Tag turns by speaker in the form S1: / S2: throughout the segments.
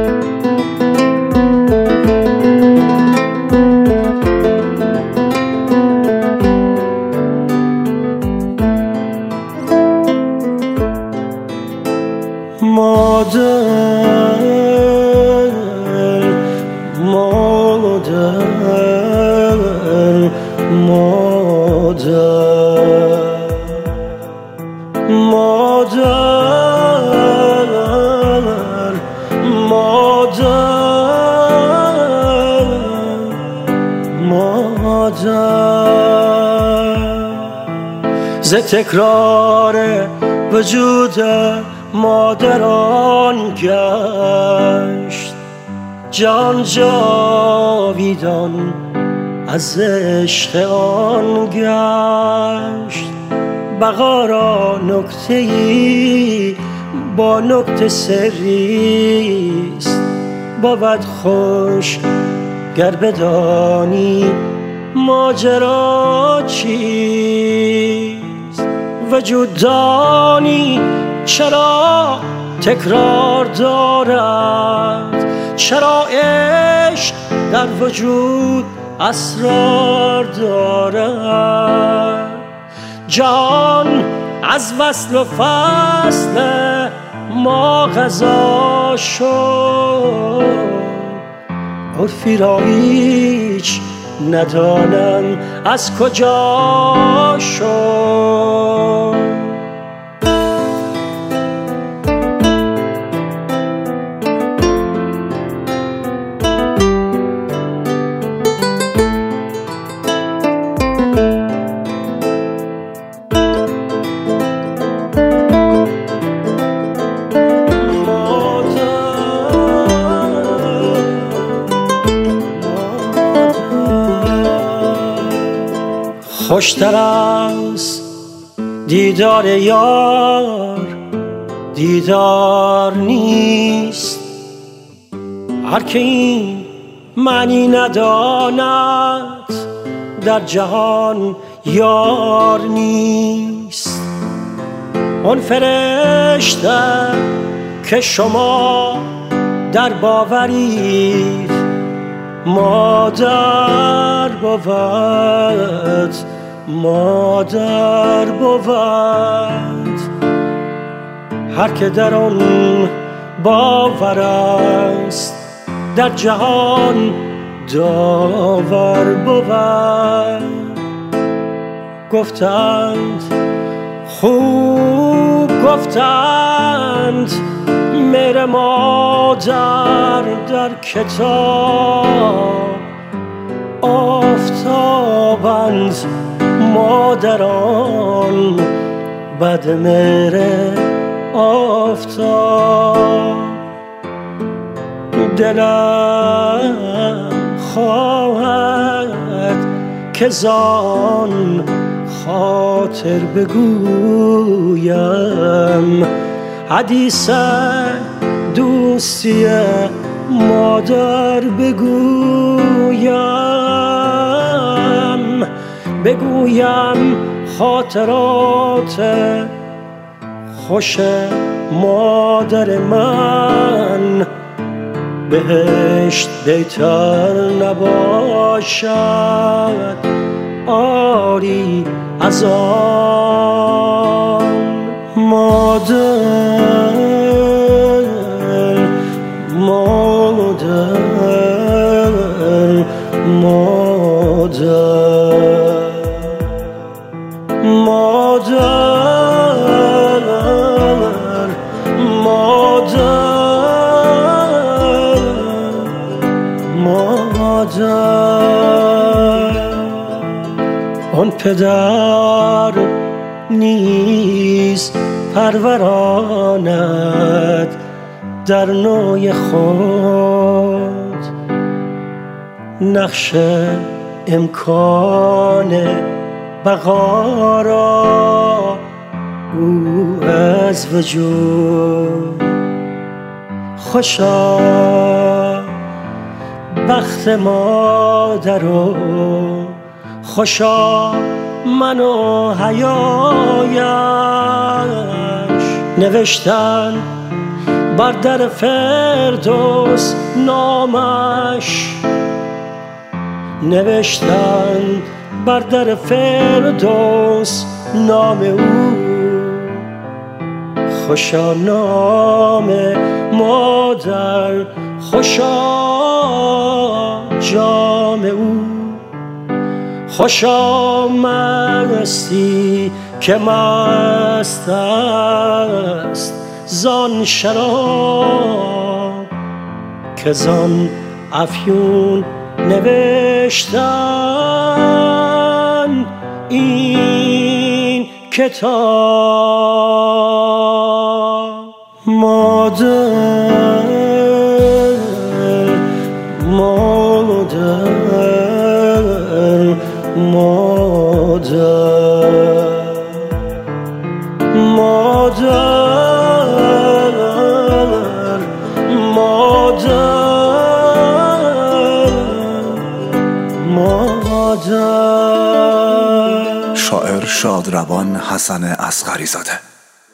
S1: ز تکرار وجود مادران گشت جان جاویدان، از عشق آن گشت. بقا را نکته‌ای با نکته سریست، بود خوش گر بدانی ماجرا چیست. وجود دانی چرا تکرار دارد، چرا عشق در وجود اسرار دارد. جان از وصل و فصل ما غذا شد، عرفی را هیچ ندانم از کجا شد. خوشتر از دیدار یار دیدار نیست، هر که این معنی نداند در جهان یار نیست. آن فرشته که شما در باورید مادر بود، مادر بود. هر که در آن باور است در جهان داور بود. گفتند خوب گفتند مهر مادر در کتاب، آفتابند مادران بد مهر آفتاب. دلم خواهد که زان خاطر بگویم حدیث دوستی مادر، بگویم خاطرات خوش مادر من. بهشت بهتر نباشد آری از آن. مادر مادر مادر مادر مادر. آن پدر نیز پروراند در نوع خود نقش امکان بقا را او از وجود. خوشا بخت مادر و خوشا من و حیایش. نوشتن بر در فردوس نامش نوشتن، بر در فردوس نام او. خوشا نام مادر، خوشا جام او. خوشا مستی که مست است زان شراب که زان افیون نوشتن این کتاب. مادر مادر مادر مادر مادر.
S2: شاعر شادروان حسن اصغری زاده،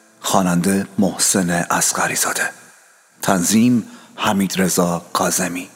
S2: خواننده محسن اصغری زاده، تنظیم حمیدرضا کاظمی.